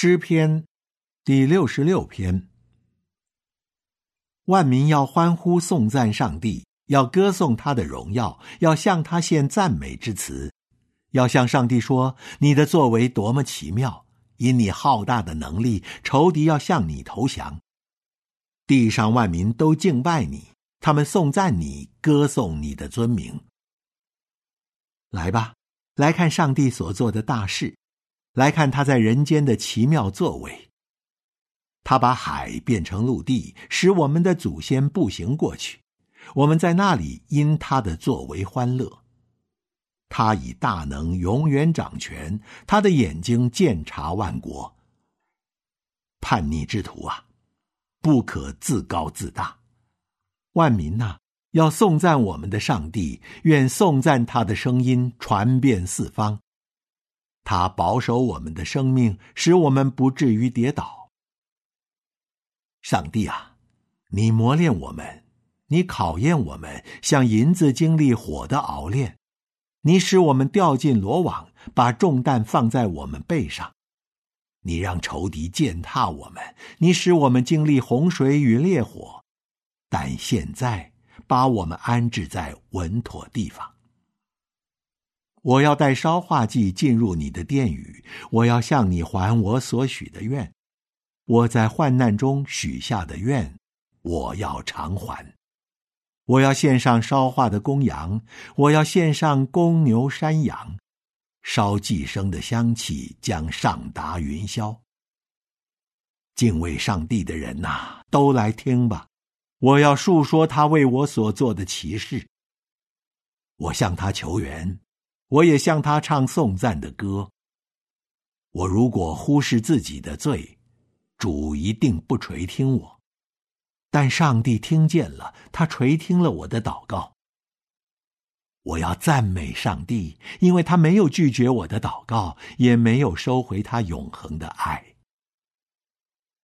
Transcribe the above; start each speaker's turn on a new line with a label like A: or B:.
A: 诗篇第66篇。万民要欢呼颂赞上帝，要歌颂他的荣耀，要向他献赞美之词，要向上帝说，你的作为多么奇妙，因你浩大的能力，仇敌要向你投降。地上万民都敬拜你，他们颂赞你，歌颂你的尊名。来吧，来看上帝所做的大事，来看他在人间的奇妙作为。他把海变成陆地，使我们的祖先步行过去，我们在那里因他的作为欢乐。他以大能永远掌权，他的眼睛鉴察万国。叛逆之徒啊，不可自高自大。万民啊，要颂赞我们的上帝，愿颂赞他的声音传遍四方。他保守我们的生命，使我们不至于跌倒。上帝啊，你磨练我们，你考验我们，像银子经历火的熬炼。你使我们掉进罗网，把重担放在我们背上。你让仇敌践踏我们，你使我们经历洪水与烈火。但现在把我们安置在稳妥地方。我要带烧化祭进入你的殿宇，我要向你还我所许的愿。我在患难中许下的愿，我要偿还。我要献上烧化的公羊，我要献上公牛山羊，烧祭牲的香气将上达云霄。敬畏上帝的人哪，都来听吧，我要述说他为我所做的奇事。我向他求援，我也向他唱颂赞的歌。我如果忽视自己的罪，主一定不垂听我。但上帝听见了，他垂听了我的祷告。我要赞美上帝，因为他没有拒绝我的祷告，也没有收回他永恒的爱。